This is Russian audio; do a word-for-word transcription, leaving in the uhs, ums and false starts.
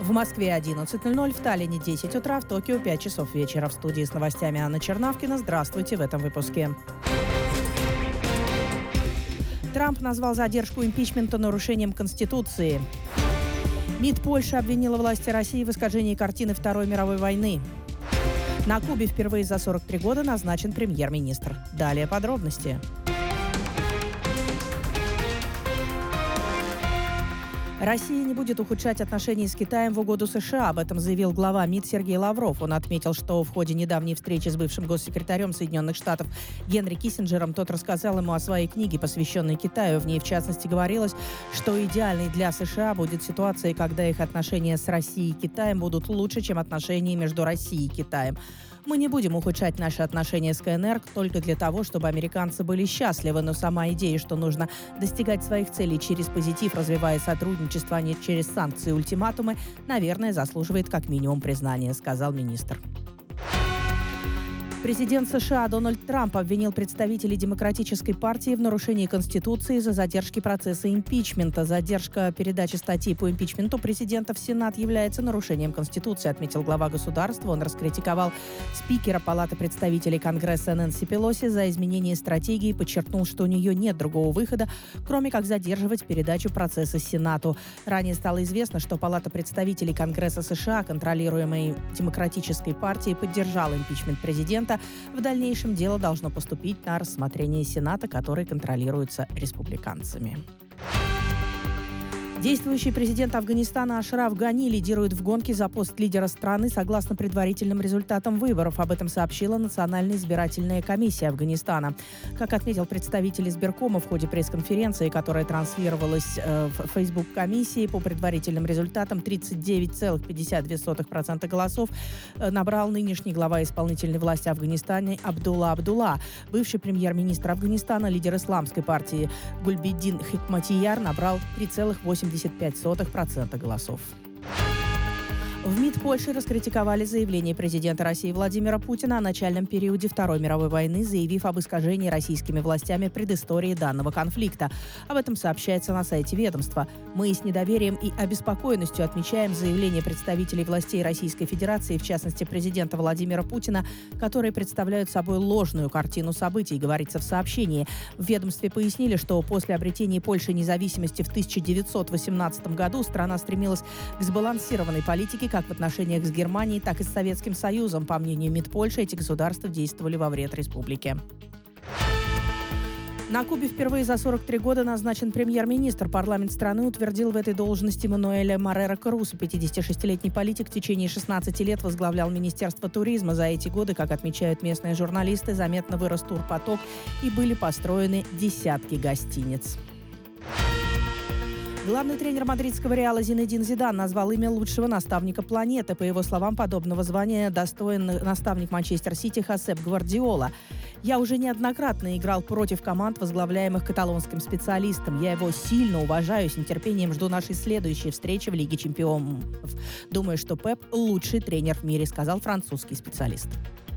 В Москве одиннадцать ноль ноль, в Таллине десять утра, в Токио пять часов вечера. В студии с новостями Анна Чернавкина. Здравствуйте в этом выпуске. Трамп назвал задержку импичмента нарушением Конституции. МИД Польши обвинила власти России в искажении картины Второй мировой войны. На Кубе впервые за сорок три года назначен премьер-министр. Далее подробности. Россия не будет ухудшать отношения с Китаем в угоду США. Об этом заявил глава МИД Сергей Лавров. Он отметил, что в ходе недавней встречи с бывшим госсекретарем Соединенных Штатов Генри Киссинджером тот рассказал ему о своей книге, посвященной Китаю. В ней, в частности, говорилось, что идеальной для США будет ситуация, когда их отношения с Россией и Китаем будут лучше, чем отношения между Россией и Китаем. Мы не будем ухудшать наши отношения с КНР только для того, чтобы американцы были счастливы, но сама идея, что нужно достигать своих целей через позитив, развивая сотрудничество, а не через санкции и ультиматумы, наверное, заслуживает как минимум признания, сказал министр. Президент США Дональд Трамп обвинил представителей Демократической партии в нарушении Конституции из-за задержки процесса импичмента. Задержка передачи статьи по импичменту президента в Сенат является нарушением Конституции, отметил глава государства. Он раскритиковал спикера Палаты представителей Конгресса Нэнси Пелоси за изменение стратегии и подчеркнул, что у нее нет другого выхода, кроме как задерживать передачу процесса Сенату. Ранее стало известно, что Палата представителей Конгресса США, контролируемой Демократической партией, поддержала импичмент президента. В дальнейшем дело должно поступить на рассмотрение Сената, который контролируется республиканцами. Действующий президент Афганистана Ашраф Гани лидирует в гонке за пост лидера страны согласно предварительным результатам выборов. Об этом сообщила Национальная избирательная комиссия Афганистана. Как отметил представитель избиркома в ходе пресс-конференции, которая транслировалась э, в Facebook комиссии, по предварительным результатам тридцать девять целых пятьдесят две сотых процента голосов э, набрал нынешний глава исполнительной власти Афганистана Абдулла Абдулла. Бывший премьер-министр Афганистана, лидер исламской партии Гульбиддин Хикматияр набрал три целых восемь десятых процента голосов. В МИД Польши раскритиковали заявление президента России Владимира Путина о начальном периоде Второй мировой войны, заявив об искажении российскими властями предыстории данного конфликта. Об этом сообщается на сайте ведомства. Мы с недоверием и обеспокоенностью отмечаем заявления представителей властей Российской Федерации, в частности президента Владимира Путина, которые представляют собой ложную картину событий, говорится в сообщении. В ведомстве пояснили, что после обретения Польши независимости в тысяча девятьсот восемнадцатом году страна стремилась к сбалансированной политике как в отношениях с Германией, так и с Советским Союзом. По мнению МИД Польши, эти государства действовали во вред республике. На Кубе впервые за сорок три года назначен премьер-министр. Парламент страны утвердил в этой должности Мануэля Морера Крусо. пятидесятишестилетний политик в течение шестнадцати лет возглавлял Министерство туризма. За эти годы, как отмечают местные журналисты, заметно вырос турпоток и были построены десятки гостиниц. Главный тренер мадридского Реала Зинедин Зидан назвал имя лучшего наставника планеты. По его словам, подобного звания достоин наставник Манчестер Сити Хосеп Гвардиола. «Я уже неоднократно играл против команд, возглавляемых каталонским специалистом. Я его сильно уважаю, с нетерпением жду нашей следующей встречи в Лиге чемпионов. Думаю, что Пеп – лучший тренер в мире», сказал французский специалист.